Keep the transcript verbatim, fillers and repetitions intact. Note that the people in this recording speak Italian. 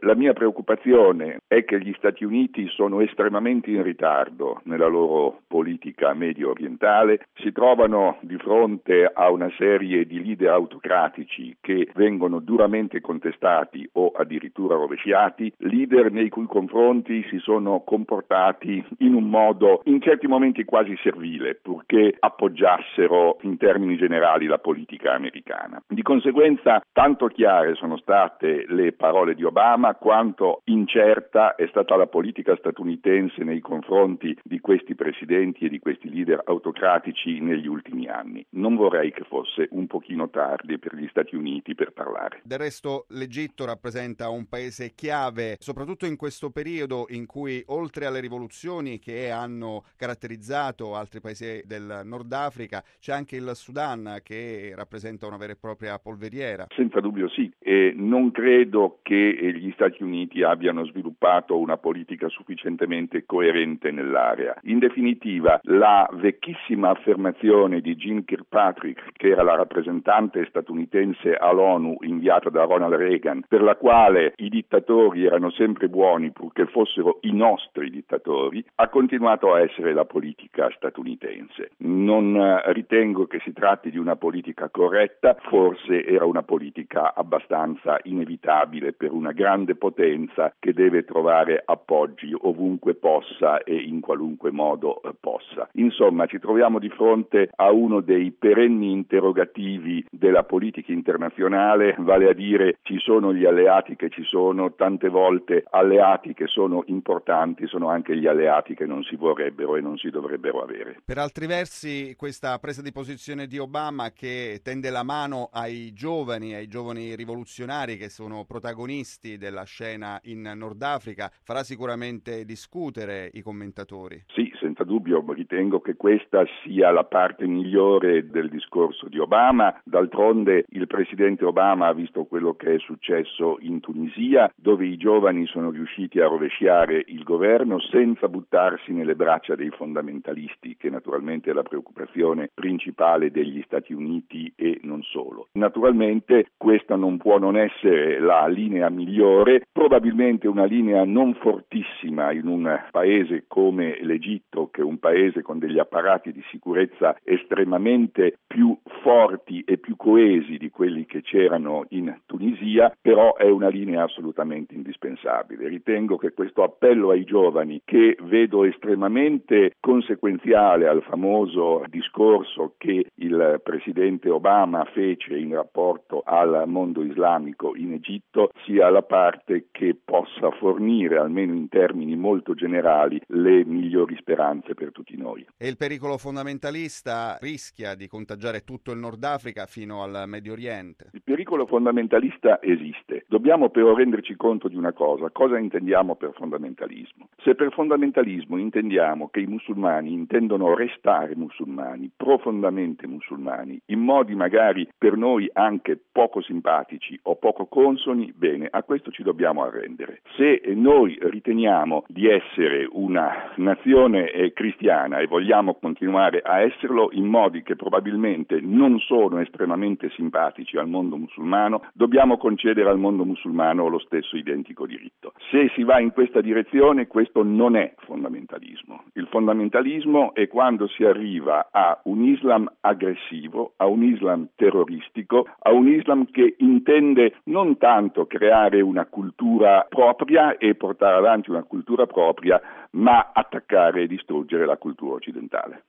La mia preoccupazione è che gli Stati Uniti sono estremamente in ritardo nella loro politica medio orientale, si trovano di fronte a una serie di leader autocratici che vengono duramente contestati o addirittura rovesciati, leader nei cui confronti si sono comportati in un modo in certi momenti quasi servile, purché appoggiassero in termini generali la politica americana. Di conseguenza, tanto chiare sono state le parole di Obama quanto incerta è stata la politica statunitense nei confronti di questi presidenti e di questi leader autocratici negli ultimi anni. Non vorrei che fosse un pochino tardi per gli Stati Uniti per parlare. Del resto l'Egitto rappresenta un paese chiave, soprattutto in questo periodo in cui, oltre alle rivoluzioni che hanno caratterizzato altri paesi del Nord Africa, c'è anche il Sudan che rappresenta una vera e propria polveriera. Senza dubbio sì, e non credo che gli Stati Uniti abbiano sviluppato una politica sufficientemente coerente nell'area. In definitiva, la vecchissima affermazione di Jeane Kirkpatrick, che era la rappresentante statunitense all'ONU inviata da Ronald Reagan, per la quale i dittatori erano sempre buoni purché fossero i nostri dittatori, ha continuato a essere la politica statunitense. Non ritengo che si tratti di una politica corretta, forse era una politica abbastanza inevitabile per una grande potenza che deve trovare appoggi ovunque possa e in qualunque modo possa. Insomma, ci troviamo di fronte a uno dei perenni interrogativi della politica internazionale, vale a dire ci sono gli alleati che ci sono, tante volte alleati che sono importanti sono anche gli alleati che non si vorrebbero e non si dovrebbero avere. Per altri versi, questa presa di posizione di Obama che tende la mano ai giovani, ai giovani rivoluzionari che sono protagonisti della scena in Nord Africa, farà sicuramente discutere i commentatori. Sì, senza dubbio, ritengo che questa sia la parte migliore del discorso di Obama. D'altronde il presidente Obama ha visto quello che è successo in Tunisia, dove i giovani sono riusciti a rovesciare il governo senza buttarsi nelle braccia dei fondamentalisti, che naturalmente è la preoccupazione principale degli Stati Uniti e non solo. Naturalmente questa non può non essere la linea migliore, probabilmente una linea non fortissima in un paese come l'Egitto, che è un paese con degli apparati di sicurezza estremamente più forti e più coesi di quelli che c'erano in Tunisia, però è una linea assolutamente indispensabile. Ritengo che questo appello ai giovani, che vedo estremamente conseguenziale al famoso discorso che il presidente Obama fece in rapporto al mondo islamico in Egitto, sia la parte che possa fornire, almeno in termini molto generali, le migliori speranze per tutti noi. E il pericolo fondamentalista rischia di contagiare tutto il Nord Africa fino al Medio Oriente? Il pericolo fondamentalista esiste. Dobbiamo però renderci conto di una cosa. Cosa intendiamo per fondamentalismo? Se per fondamentalismo intendiamo che i musulmani intendono restare musulmani, profondamente musulmani, in modi magari per noi anche poco simpatici o poco consoni, bene, a questo ci dobbiamo arrendere. Se noi riteniamo di essere una nazione eh, cristiana e vogliamo continuare a esserlo in modi che probabilmente non sono estremamente simpatici al mondo musulmano, dobbiamo concedere al mondo musulmano lo stesso identico diritto. Se si va in questa direzione, questo non è fondamentalismo. Il fondamentalismo è quando si arriva a un Islam aggressivo, a un Islam terroristico, a un Islam che intende non tanto creare una cultura propria e portare avanti una cultura propria, ma attaccare e distruggere la cultura occidentale.